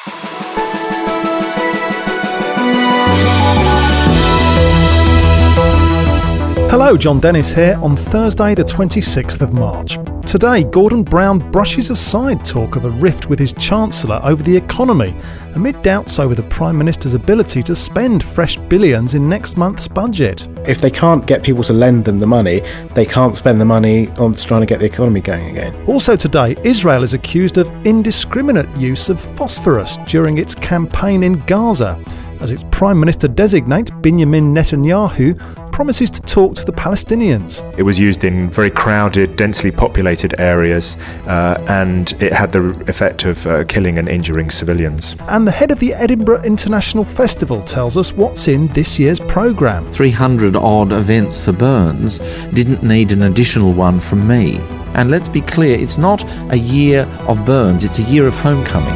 Hello, John Dennis here on Thursday the 26th of March. Today, Gordon Brown brushes aside talk of a rift with his Chancellor over the economy, amid doubts over the Prime Minister's ability to spend fresh billions in next month's budget. If they can't get people to lend them the money, they can't spend the money on trying to get the economy going again. Also today, Israel is accused of indiscriminate use of phosphorus during its campaign in Gaza, as its Prime Minister-designate, Benjamin Netanyahu, promises to talk to the Palestinians. It was used in very crowded, densely populated areas, and it had the effect of killing and injuring civilians. And the head of the Edinburgh International Festival tells us what's in this year's programme. 300-odd events for Burns didn't need an additional one from me. And let's be clear, it's not a year of Burns, it's a year of homecoming.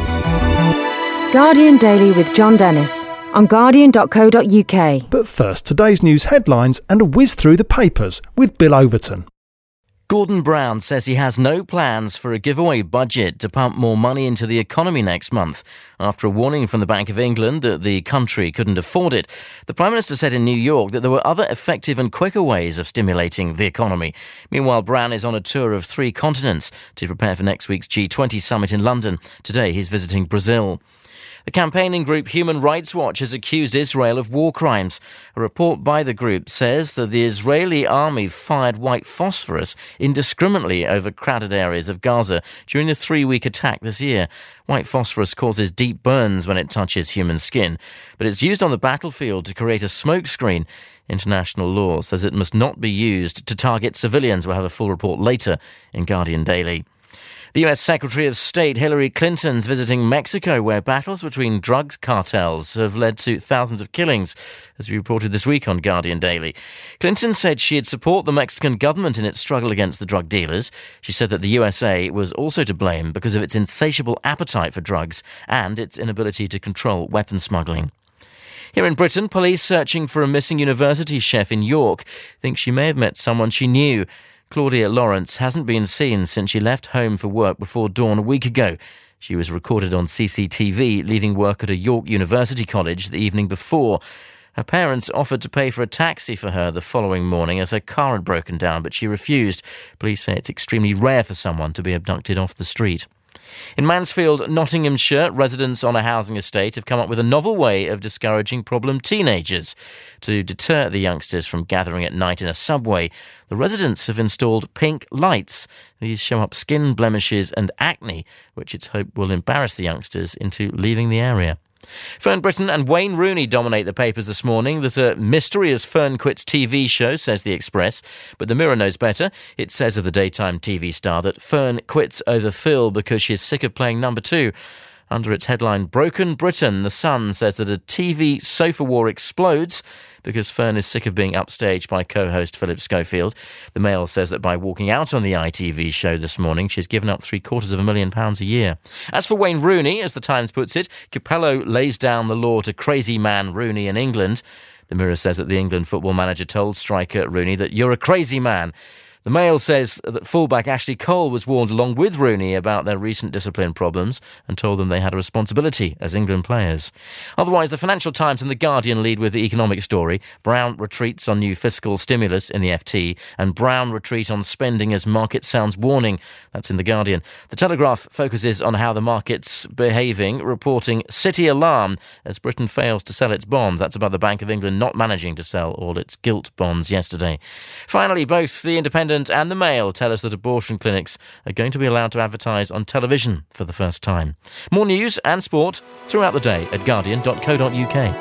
Guardian Daily with John Dennis on guardian.co.uk. But first, today's news headlines and a whiz through the papers with Bill Overton. Gordon Brown says he has no plans for a giveaway budget to pump more money into the economy next month. After a warning from the Bank of England that the country couldn't afford it, the Prime Minister said in New York that there were other effective and quicker ways of stimulating the economy. Meanwhile, Brown is on a tour of 3 continents to prepare for next week's G20 summit in London. Today, he's visiting Brazil. The campaigning group Human Rights Watch has accused Israel of war crimes. A report by the group says that the Israeli army fired white phosphorus indiscriminately over crowded areas of Gaza during the 3-week attack this year. White phosphorus causes deep burns when it touches human skin, but it's used on the battlefield to create a smoke screen. International law says it must not be used to target civilians. We'll have a full report later in Guardian Daily. The US Secretary of State Hillary Clinton's visiting Mexico, where battles between drug cartels have led to thousands of killings, as we reported this week on Guardian Daily. Clinton said she'd support the Mexican government in its struggle against the drug dealers. She said that the USA was also to blame because of its insatiable appetite for drugs and its inability to control weapon smuggling. Here in Britain, police searching for a missing university chef in York think she may have met someone she knew. Claudia Lawrence hasn't been seen since she left home for work before dawn a week ago. She was recorded on CCTV leaving work at a York University college the evening before. Her parents offered to pay for a taxi for her the following morning as her car had broken down, but she refused. Police say it's extremely rare for someone to be abducted off the street. In Mansfield, Nottinghamshire, residents on a housing estate have come up with a novel way of discouraging problem teenagers. To deter the youngsters from gathering at night in a subway, the residents have installed pink lights. These show up skin blemishes and acne, which it's hoped will embarrass the youngsters into leaving the area. Fern Britton and Wayne Rooney dominate the papers this morning. There's a mystery as Fern quits TV show, says The Express. But the Mirror knows better. It says of the daytime TV star that Fern quits over Phil because she's sick of playing number 2. Under its headline, Broken Britain, The Sun says that a TV sofa war explodes because Fern is sick of being upstaged by co-host Philip Schofield. The Mail says that by walking out on the ITV show this morning, she's given up £750,000 a year. As for Wayne Rooney, as the Times puts it, Capello lays down the law to crazy man Rooney in England. The Mirror says that the England football manager told striker Rooney that you're a crazy man. The Mail says that fullback Ashley Cole was warned along with Rooney about their recent discipline problems and told them they had a responsibility as England players. Otherwise, the Financial Times and The Guardian lead with the economic story. Brown retreats on new fiscal stimulus in the FT, and Brown retreat on spending as market sounds warning. That's in The Guardian. The Telegraph focuses on how the market's behaving, reporting City alarm as Britain fails to sell its bonds. That's about the Bank of England not managing to sell all its gilt bonds yesterday. Finally, both The Independent and The Mail tell us that abortion clinics are going to be allowed to advertise on television for the first time. More news and sport throughout the day at guardian.co.uk.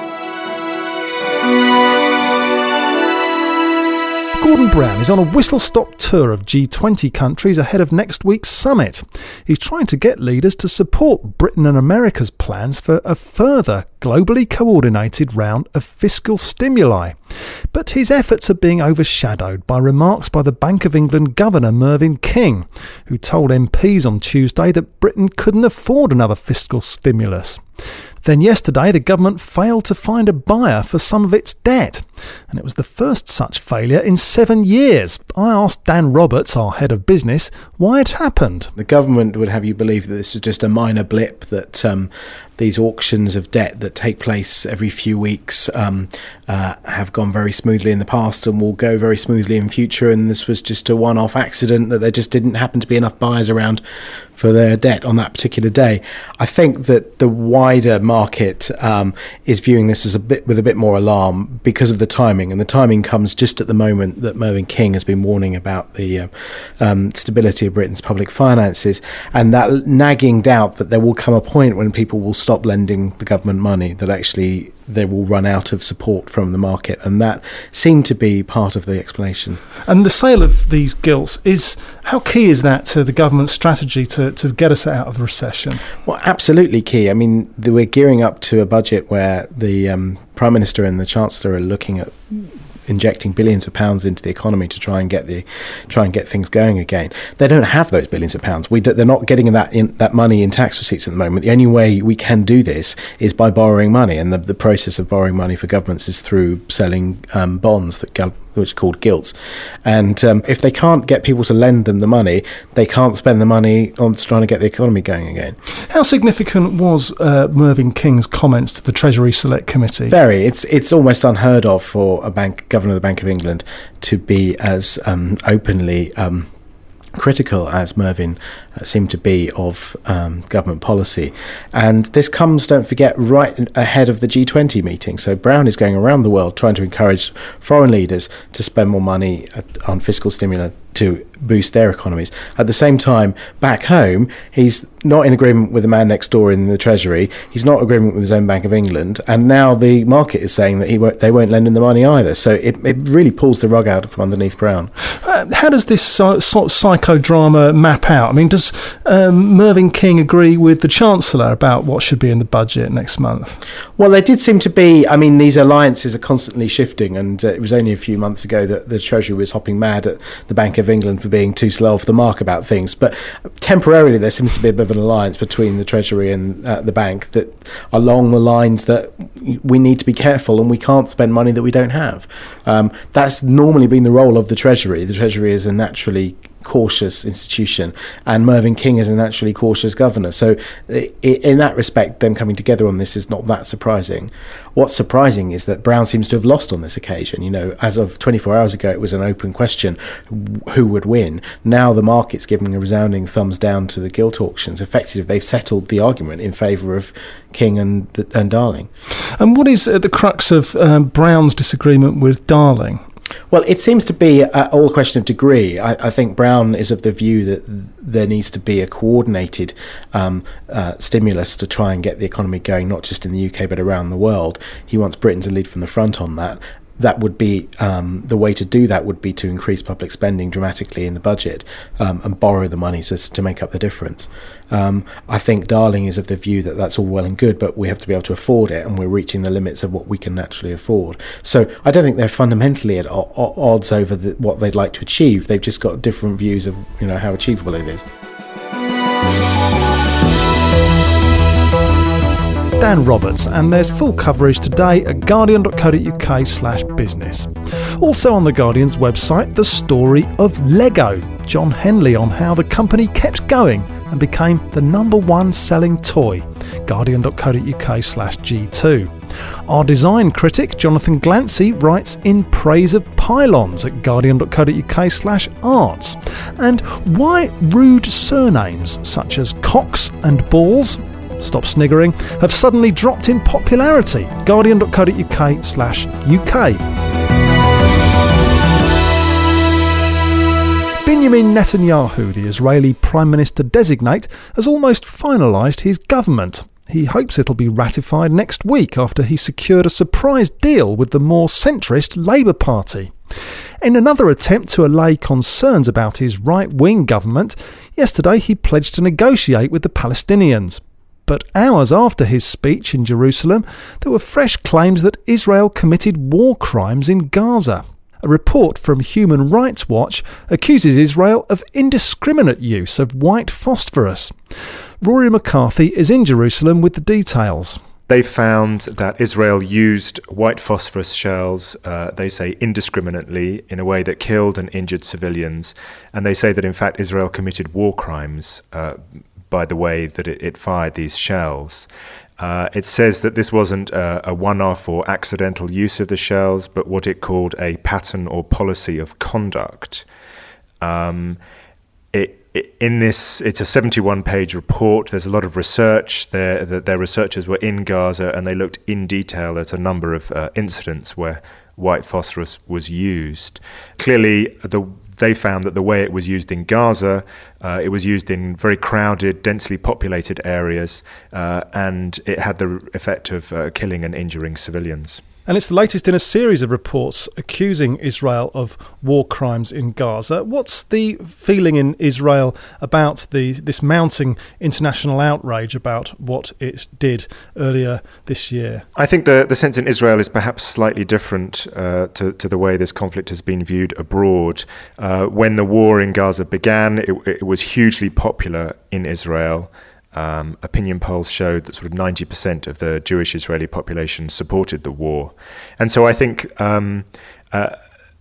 Gordon Brown is on a whistle-stop tour of G20 countries ahead of next week's summit. He's trying to get leaders to support Britain and America's plans for a further globally coordinated round of fiscal stimuli. But his efforts are being overshadowed by remarks by the Bank of England Governor Mervyn King, who told MPs on Tuesday that Britain couldn't afford another fiscal stimulus. Then yesterday, the government failed to find a buyer for some of its debt. And it was the first such failure in 7 years. I asked Dan Roberts, our head of business, why it happened. The government would have you believe that this is just a minor blip, that these auctions of debt that take place every few weeks have gone very smoothly in the past and will go very smoothly in future, and this was just a one-off accident, that there just didn't happen to be enough buyers around for their debt on that particular day. I think that the wider market is viewing this as with a bit more alarm because of the timing, and the timing comes just at the moment that Mervyn King has been warning about the stability of Britain's public finances, and that nagging doubt that there will come a point when people will stop lending the government money, that actually they will run out of support from the market, and that seemed to be part of the explanation. And the sale of these gilts, how key is that to the government's strategy to get us out of the recession? Well, absolutely key. I mean, we're gearing up to a budget where the Prime Minister and the Chancellor are looking at injecting billions of pounds into the economy to try and get things going again. They don't have those billions of pounds. They're not getting that money in tax receipts at the moment. The only way we can do this is by borrowing money, and the process of borrowing money for governments is through selling bonds which are called gilts. And if they can't get people to lend them the money, they can't spend the money on trying to get the economy going again. How significant was Mervyn King's comments to the Treasury Select Committee? Very. It's almost unheard of for a governor of the Bank of England to be as openly critical as Mervyn seemed to be of government policy. And this comes, don't forget, right ahead of the G20 meeting. So Brown is going around the world trying to encourage foreign leaders to spend more money on fiscal stimulus to boost their economies. At the same time, back home, he's not in agreement with the man next door in the Treasury. He's not in agreement with his own Bank of England. And now the market is saying that they won't lend him the money either. So it really pulls the rug out from underneath Brown. How does this sort of psychodrama map out? I mean, does Mervyn King agree with the Chancellor about what should be in the budget next month? Well, they did seem to be. I mean, these alliances are constantly shifting, and it was only a few months ago that the Treasury was hopping mad at the Bank of England for being too slow off the mark about things. But temporarily, there seems to be a bit of an alliance between the Treasury and the bank, that along the lines that we need to be careful and we can't spend money that we don't have. That's normally been the role of the Treasury. The Treasury is a naturally cautious institution, and Mervyn King is a naturally cautious governor. So in that respect, them coming together on this is not that surprising. What's surprising is that Brown seems to have lost on this occasion. You know, as of 24 hours ago, it was an open question who would win. Now the market's giving a resounding thumbs down to the gilt auctions. Effectively, they've settled the argument in favour of King and Darling. And what is at the crux of Brown's disagreement with Darling? Well, it seems to be all a question of degree. I think Brown is of the view that there needs to be a coordinated stimulus to try and get the economy going, not just in the UK but around the world. He wants Britain to lead from the front on that. That would be the way to do that would be to increase public spending dramatically in the budget and borrow the money to make up the difference. I think Darling is of the view that that's all well and good, but we have to be able to afford it, and we're reaching the limits of what we can naturally afford. So I don't think they're fundamentally at odds over what they'd like to achieve. They've just got different views of how achievable it is. Dan Roberts, and there's full coverage today at guardian.co.uk/business. Also on The Guardian's website, the story of Lego. John Henley on how the company kept going and became the #1 selling toy. Guardian.co.uk/G2. Our design critic, Jonathan Glancy, writes in praise of pylons at Guardian.co.uk/arts. And why rude surnames such as Cox and Balls, stop sniggering, have suddenly dropped in popularity. Guardian.co.uk/UK. Benjamin Netanyahu, the Israeli Prime Minister designate, has almost finalised his government. He hopes it'll be ratified next week after he secured a surprise deal with the more centrist Labour Party. In another attempt to allay concerns about his right-wing government, yesterday he pledged to negotiate with the Palestinians. But hours after his speech in Jerusalem, there were fresh claims that Israel committed war crimes in Gaza. A report from Human Rights Watch accuses Israel of indiscriminate use of white phosphorus. Rory McCarthy is in Jerusalem with the details. They found that Israel used white phosphorus shells, they say, indiscriminately in a way that killed and injured civilians. And they say that, in fact, Israel committed war crimes by the way that it fired these shells. It says that this wasn't a one-off or accidental use of the shells, but what it called a pattern or policy of conduct. It's a 71-page report. There's a lot of research. Their researchers were in Gaza, and they looked in detail at a number of incidents where white phosphorus was used. Clearly, they found that the way it was used in Gaza, it was used in very crowded, densely populated areas, and it had the effect of killing and injuring civilians. And it's the latest in a series of reports accusing Israel of war crimes in Gaza. What's the feeling in Israel about this mounting international outrage about what it did earlier this year? I think the sense in Israel is perhaps slightly different to the way this conflict has been viewed abroad. When the war in Gaza began, it was hugely popular in Israel. Opinion polls showed that sort of 90% of the Jewish Israeli population supported the war. And so I think I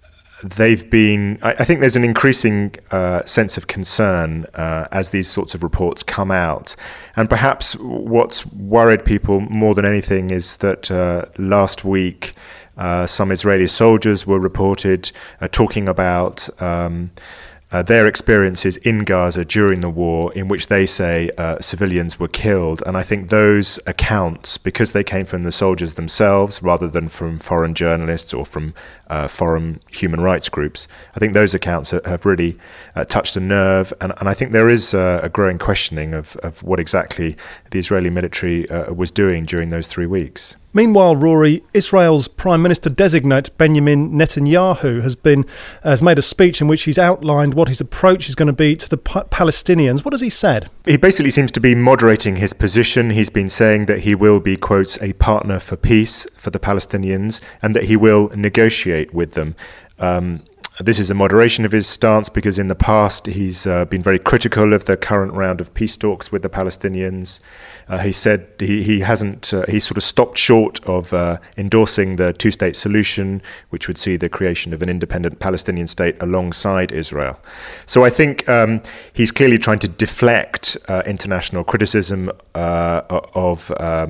think there's an increasing sense of concern as these sorts of reports come out. And perhaps what's worried people more than anything is that last week some Israeli soldiers were reported talking about their experiences in Gaza during the war, in which they say civilians were killed. And I think those accounts, because they came from the soldiers themselves rather than from foreign journalists or from foreign human rights groups, I think those accounts have really touched a nerve. And I think there is a growing questioning of what exactly the Israeli military was doing during those 3 weeks. Meanwhile, Rory, Israel's Prime Minister-designate Benjamin Netanyahu has made a speech in which he's outlined what his approach is going to be to the Palestinians. What has he said? He basically seems to be moderating his position. He's been saying that he will be, quotes, a partner for peace for the Palestinians, and that he will negotiate with them. This is a moderation of his stance because in the past he's been very critical of the current round of peace talks with the Palestinians. He said he sort of stopped short of endorsing the two-state solution, which would see the creation of an independent Palestinian state alongside Israel. So I think he's clearly trying to deflect international criticism of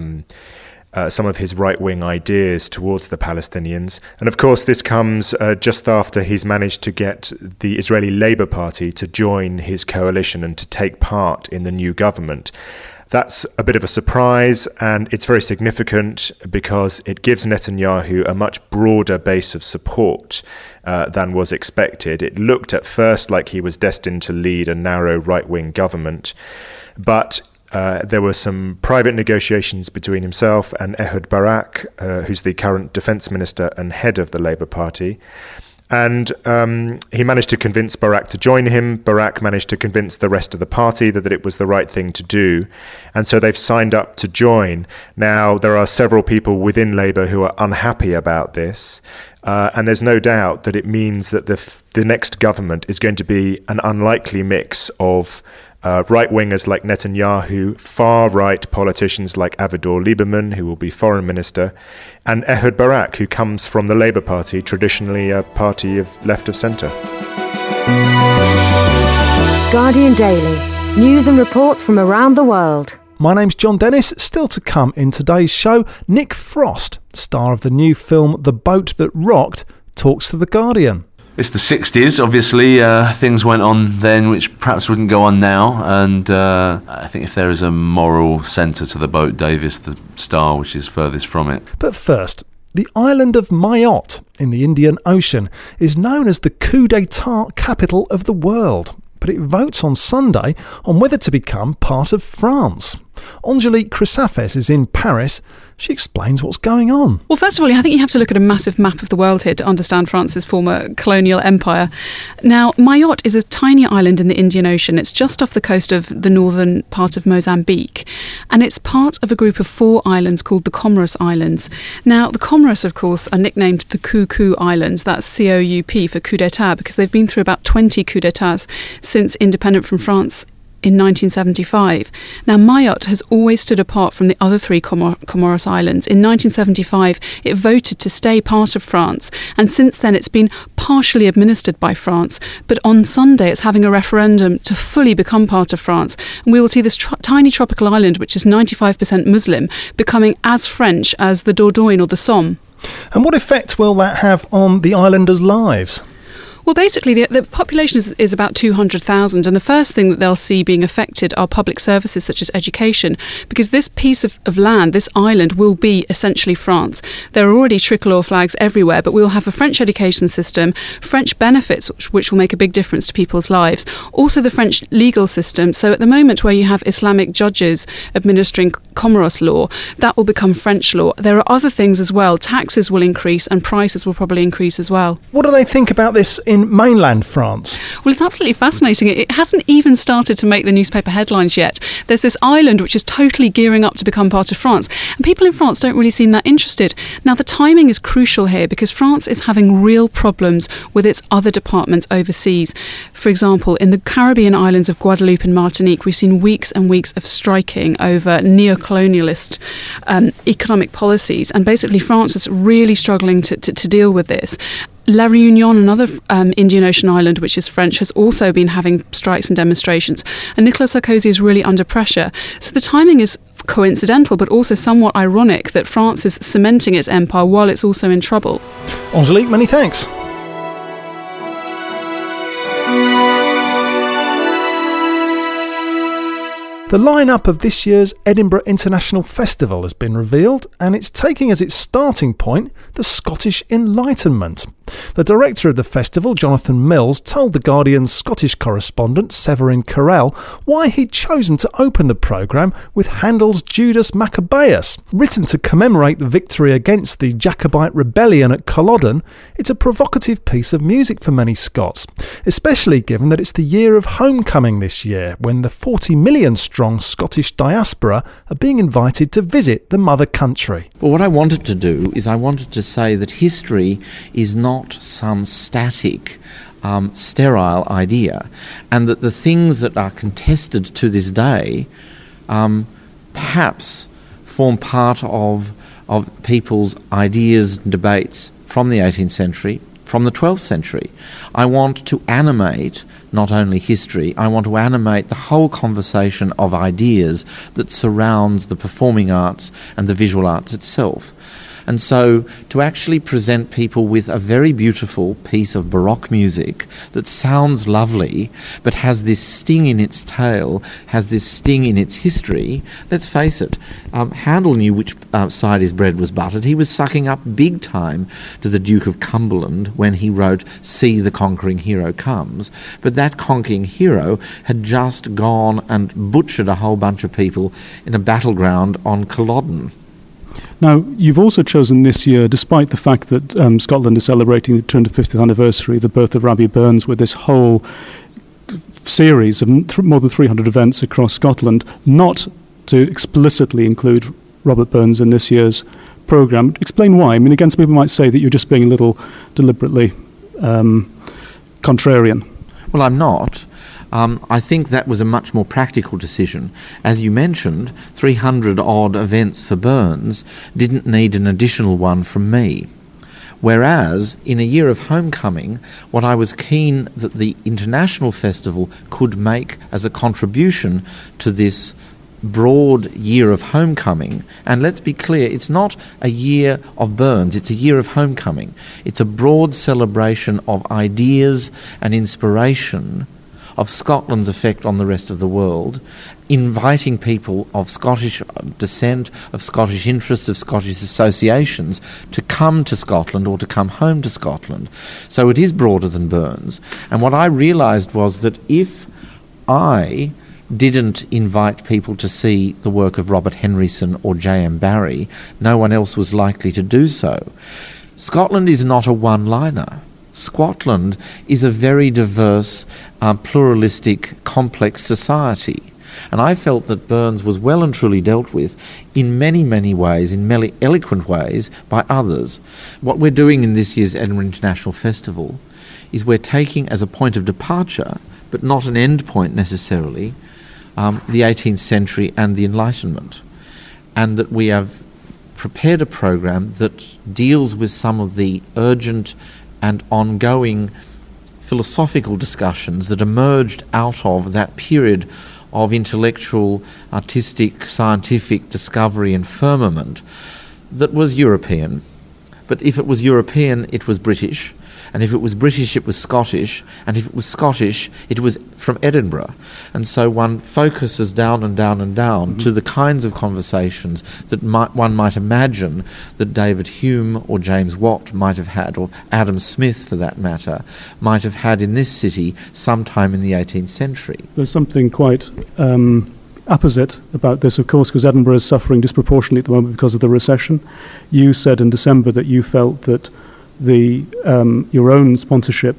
some of his right-wing ideas towards the Palestinians. And of course, this comes just after he's managed to get the Israeli Labour Party to join his coalition and to take part in the new government. That's a bit of a surprise, and it's very significant because it gives Netanyahu a much broader base of support than was expected. It looked at first like he was destined to lead a narrow right-wing government, but there were some private negotiations between himself and Ehud Barak, who's the current defence minister and head of the Labour Party. And he managed to convince Barak to join him. Barak managed to convince the rest of the party that it was the right thing to do. And so they've signed up to join. Now, there are several people within Labour who are unhappy about this. And there's no doubt that it means that the next government is going to be an unlikely mix of right-wingers like Netanyahu, far-right politicians like Avigdor Lieberman, who will be foreign minister, and Ehud Barak, who comes from the Labour Party, traditionally a party of left of centre. Guardian Daily. News and reports from around the world. My name's John Dennis. Still to come in today's show, Nick Frost, star of the new film The Boat That Rocked, talks to The Guardian. It's the 60s, obviously. Things went on then which perhaps wouldn't go on now. And I think if there is a moral centre to the boat, Davis, the star, which is furthest from it. But first, the island of Mayotte in the Indian Ocean is known as the coup d'etat capital of the world. But it votes on Sunday on whether to become part of France. Angelique Chrysafes is in Paris. She explains what's going on. Well, first of all, I think you have to look at a massive map of the world here to understand France's former colonial empire. Now, Mayotte is a tiny island in the Indian Ocean. It's just off the coast of the northern part of Mozambique. And it's part of a group of 4 islands called the Comoros Islands. Now, the Comoros, of course, are nicknamed the Coup Islands. That's COUP for coup d'etat, because they've been through about 20 coup d'etats since independent from France in 1975. Now, Mayotte has always stood apart from the other three Comoros Islands. In 1975, it voted to stay part of France, and since then it's been partially administered by France. But on Sunday, it's having a referendum to fully become part of France, and we will see this tiny tropical island, which is 95% Muslim, becoming as French as the Dordogne or the Somme. And what effect will that have on the islanders' lives? Well, basically, the population is about 200,000, and the first thing that they'll see being affected are public services such as education, because this piece of land, this island, will be essentially France. There are already tricolour flags everywhere, but we'll have a French education system, French benefits, which will make a big difference to people's lives, also the French legal system. So at the moment where you have Islamic judges administering Comoros law, that will become French law. There are other things as well. Taxes will increase and prices will probably increase as well. What do they think about this in mainland France? Well, it's absolutely fascinating. It hasn't even started to make the newspaper headlines yet. There's this island which is totally gearing up to become part of France, and people in France don't really seem that interested. Now, the timing is crucial here because France is having real problems with its other departments overseas. For example, in the Caribbean islands of Guadeloupe and Martinique, we've seen weeks and weeks of striking over neo-colonialist economic policies, and basically France is really struggling to deal with this. La Réunion, another Indian Ocean island which is French, has also been having strikes and demonstrations, and Nicolas Sarkozy is really under pressure. So the timing is coincidental but also somewhat ironic that France is cementing its empire while it's also in trouble. Angelique, many thanks. The line-up of this year's Edinburgh International Festival has been revealed, and it's taking as its starting point the Scottish Enlightenment. The director of the festival, Jonathan Mills, told The Guardian's Scottish correspondent, Severin Carrell, why he'd chosen to open the programme with Handel's Judas Maccabeus. Written to commemorate the victory against the Jacobite rebellion at Culloden, it's a provocative piece of music for many Scots, especially given that it's the year of homecoming this year, when the 40 million strong Scottish diaspora are being invited to visit the mother country. Well, what I wanted to do is I wanted to say that history is not some static, sterile idea, and that the things that are contested to this day perhaps form part of people's ideas and debates from the 18th century, from the 12th century. I want to animate not only history, I want to animate the whole conversation of ideas that surrounds the performing arts and the visual arts itself. And so to actually present people with a very beautiful piece of Baroque music that sounds lovely but has this sting in its tail, has this sting in its history, let's face it, Handel knew which side his bread was buttered. He was sucking up big time to the Duke of Cumberland when he wrote "See the Conquering Hero Comes," but that conquering hero had just gone and butchered a whole bunch of people in a battleground on Culloden. Now, you've also chosen this year, despite the fact that Scotland is celebrating the 250th anniversary of the birth of Robbie Burns, with this whole series of more than 300 events across Scotland, not to explicitly include Robert Burns in this year's programme. Explain why. I mean, again, some people might say that you're just being a little deliberately contrarian. Well, I'm not. I think that was a much more practical decision. As you mentioned, 300-odd events for Burns didn't need an additional one from me. Whereas, in a year of homecoming, what I was keen that the International Festival could make as a contribution to this broad year of homecoming, and let's be clear, it's not a year of Burns, it's a year of homecoming. It's a broad celebration of ideas and inspiration of Scotland's effect on the rest of the world, inviting people of Scottish descent, of Scottish interest, of Scottish associations to come to Scotland or to come home to Scotland. So it is broader than Burns. And what I realised was that if I didn't invite people to see the work of Robert Henryson or J.M. Barrie, no one else was likely to do so. Scotland is not a one-liner. Scotland is a very diverse, pluralistic, complex society. And I felt that Burns was well and truly dealt with in many, many ways, in many eloquent ways, by others. What we're doing in this year's Edinburgh International Festival is we're taking as a point of departure, but not an end point necessarily, the 18th century and the Enlightenment, and that we have prepared a program that deals with some of the urgent and ongoing philosophical discussions that emerged out of that period of intellectual, artistic, scientific discovery and firmament that was European. But if it was European, it was British, and if it was British, it was Scottish, and if it was Scottish, it was from Edinburgh. And so one focuses down and down and down to the kinds of conversations that one might imagine that David Hume or James Watt might have had, or Adam Smith, for that matter, might have had in this city sometime in the 18th century. There's something quite opposite about this, of course, because Edinburgh is suffering disproportionately at the moment because of the recession. You said in December that you felt that your own sponsorship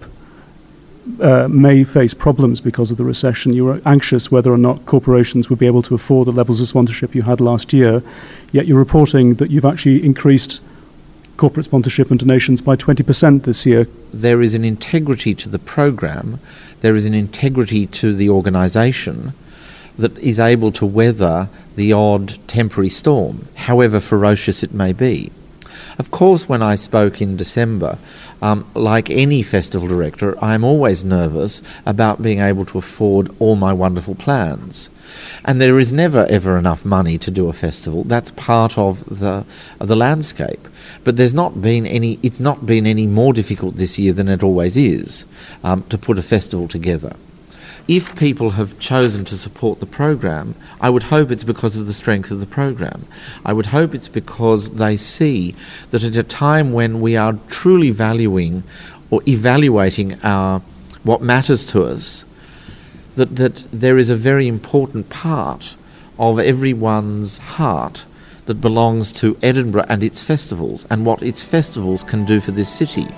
may face problems because of the recession. You were anxious whether or not corporations would be able to afford the levels of sponsorship you had last year, yet you're reporting that you've actually increased corporate sponsorship and donations by 20% this year. There is an integrity to the programme, there is an integrity to the organisation that is able to weather the odd temporary storm, however ferocious it may be. Of course, when I spoke in December, like any festival director, I'm always nervous about being able to afford all my wonderful plans. And there is never, ever enough money to do a festival. That's part of the landscape. But it's not been any more difficult this year than it always is to put a festival together. If people have chosen to support the program, I would hope it's because of the strength of the program. I would hope it's because they see that at a time when we are truly valuing or evaluating what matters to us, that there is a very important part of everyone's heart that belongs to Edinburgh and its festivals and what its festivals can do for this city.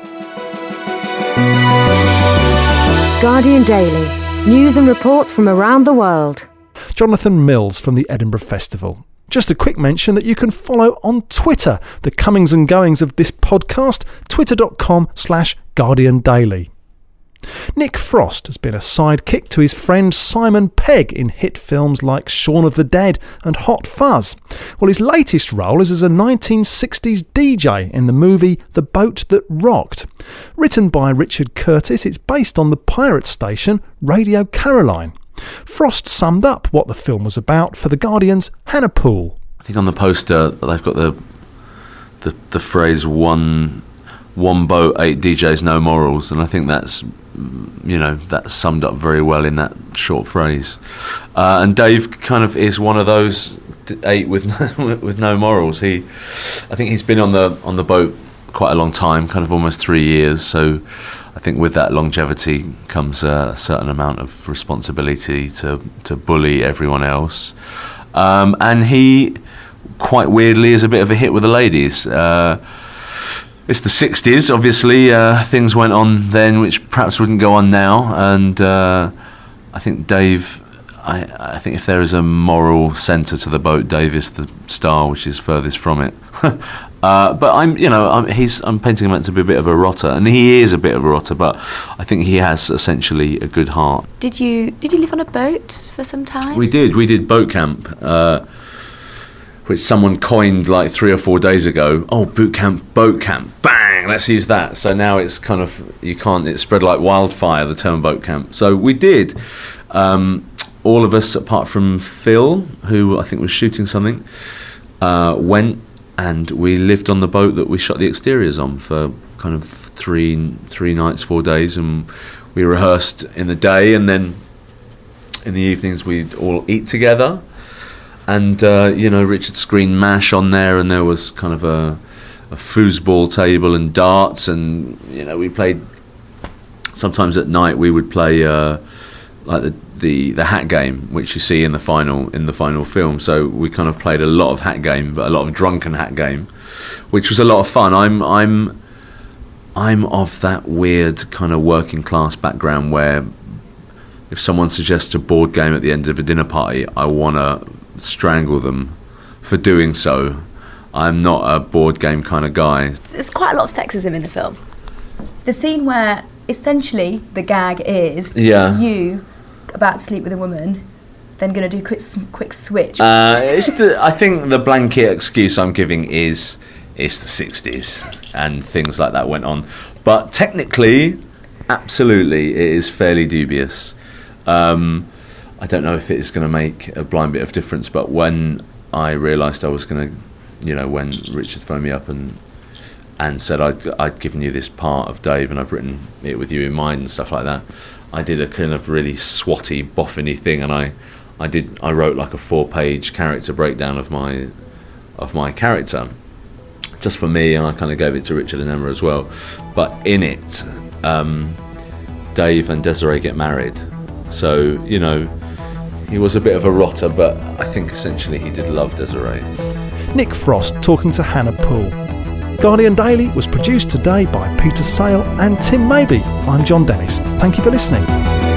Guardian Daily. News and reports from around the world. Jonathan Mills from the Edinburgh Festival. Just a quick mention that you can follow on Twitter the comings and goings of this podcast, twitter.com/Guardian Daily. Nick Frost has been a sidekick to his friend Simon Pegg in hit films like Shaun of the Dead and Hot Fuzz. Well, his latest role is as a 1960s DJ in the movie The Boat That Rocked. Written by Richard Curtis, it's based on the pirate station Radio Caroline. Frost summed up what the film was about for The Guardian's Hannah Poole. I think on the poster they've got the phrase one boat, 8 DJs, no morals, and I think that's summed up very well in that short phrase. And Dave kind of is one of those 8 with no morals. I think he's been on the boat quite a long time, kind of almost 3 years. So I think with that longevity comes a certain amount of responsibility to bully everyone else. And he, quite weirdly, is a bit of a hit with the ladies. It's the 60s, obviously. Things went on then which perhaps wouldn't go on now. And I think Dave, I think if there is a moral centre to the boat, Dave is the star which is furthest from it. But I'm painting him out to be a bit of a rotter, and he is a bit of a rotter. But I think he has essentially a good heart. Did you live on a boat for some time? We did boat camp, which someone coined like 3 or 4 days ago. Oh, boot camp, boat camp, bang! Let's use that. So now it's kind of it's spread like wildfire, the term boat camp. So we did. All of us, apart from Phil, who I think was shooting something, went. And we lived on the boat that we shot the exteriors on for kind of three nights, 4 days, and we rehearsed in the day, and then in the evenings we'd all eat together. And Richard screened MASH on there, and there was kind of a foosball table and darts, and we played. Sometimes at night we would play like the hat game, which you see in the final film. So we kind of played a lot of hat game, but a lot of drunken hat game, which was a lot of fun. I'm of that weird kind of working class background where if someone suggests a board game at the end of a dinner party, I want to strangle them for doing so. I'm not a board game kind of guy. There's quite a lot of sexism in the film. The scene where essentially the gag is you about to sleep with a woman, then going to do quick switch? I think the blanket excuse I'm giving is it's the 60s and things like that went on. But technically, absolutely, it is fairly dubious. I don't know if it is going to make a blind bit of difference, but when I realised I was going to, when Richard phoned me up and said I'd given you this part of Dave and I've written it with you in mind and stuff like that, I did a kind of really swatty, boffiny thing, and I wrote like a 4-page character breakdown of my character, just for me, and I kind of gave it to Richard and Emma as well. But in it, Dave and Desiree get married, so he was a bit of a rotter, but I think essentially he did love Desiree. Nick Frost talking to Hannah Poole. Guardian Daily was produced today by Peter Sale and Tim Mabey. I'm John Dennis. Thank you for listening.